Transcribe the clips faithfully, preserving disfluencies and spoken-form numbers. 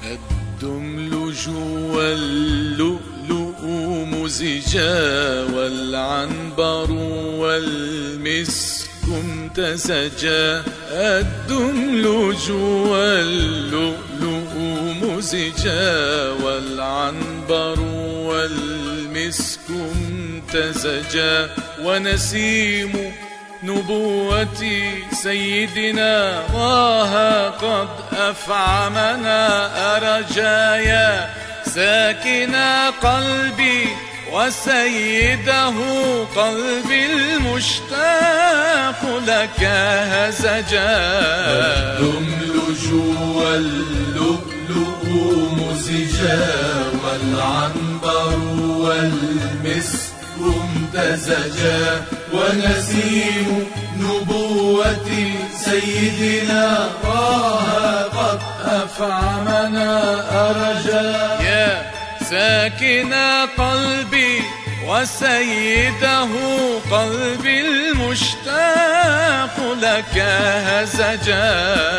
الدملج واللؤلؤ مزجا والعنبر والمسك امتزجا. الدملج واللؤلؤ مزجا والعنبر والمسك امتزجا. ونسيم نبوة سيدنا طه قد أفعمنا أرجايا. ساكن قلبي وسيده قلبي المشتاق لك هزجا. الدملج واللؤلؤ مزجا والعنبر والمسك امتزجا. ونسيم نبوة سيدنا طه قد أفعمنا أرجا. يا ساكن قلبي وسيده قلبي المشتاق لك هزجا.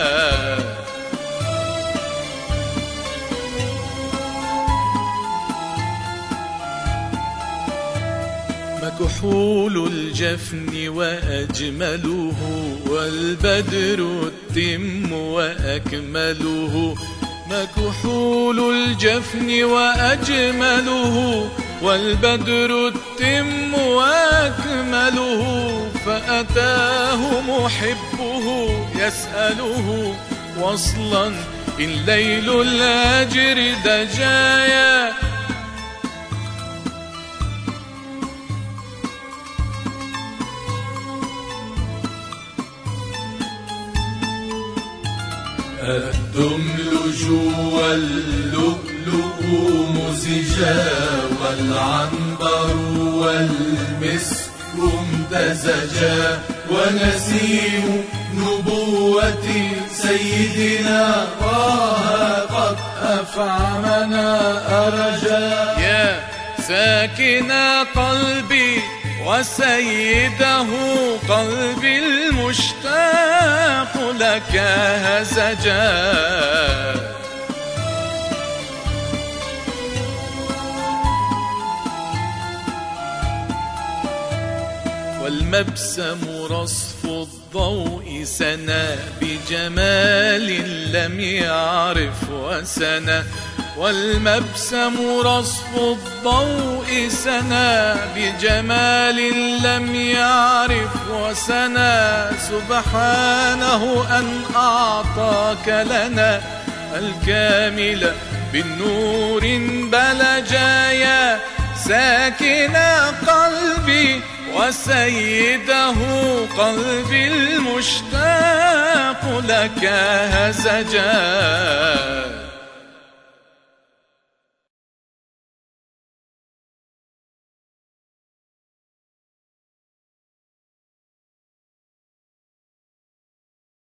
مكحول الجفن وأجمله والبدر التم وأكمله. مكحول الجفن وأجمله والبدر التم وأكمله. فأتاه محبه يسأله وصلا إن ليل الهجر دجايا. الدملج واللؤلؤ مزجا والعنبر والمسك امتزجا. ونسيم نبوة سيدنا طه قد أفعمنا أرجا. يا ساكن قلبي وسيده قلبي المشتاق لك هزجا. والمبسم رصف الضوء سنا بجمال لم يعرف وسنا. والمبسم رصف الضوء سنا بجمال لم يعرف وسنا. سبحانه أن أعطاك لنا الكامل بالنور بلجايا. ساكن قلبي وسيده قلبي المشتاق لك هزجا.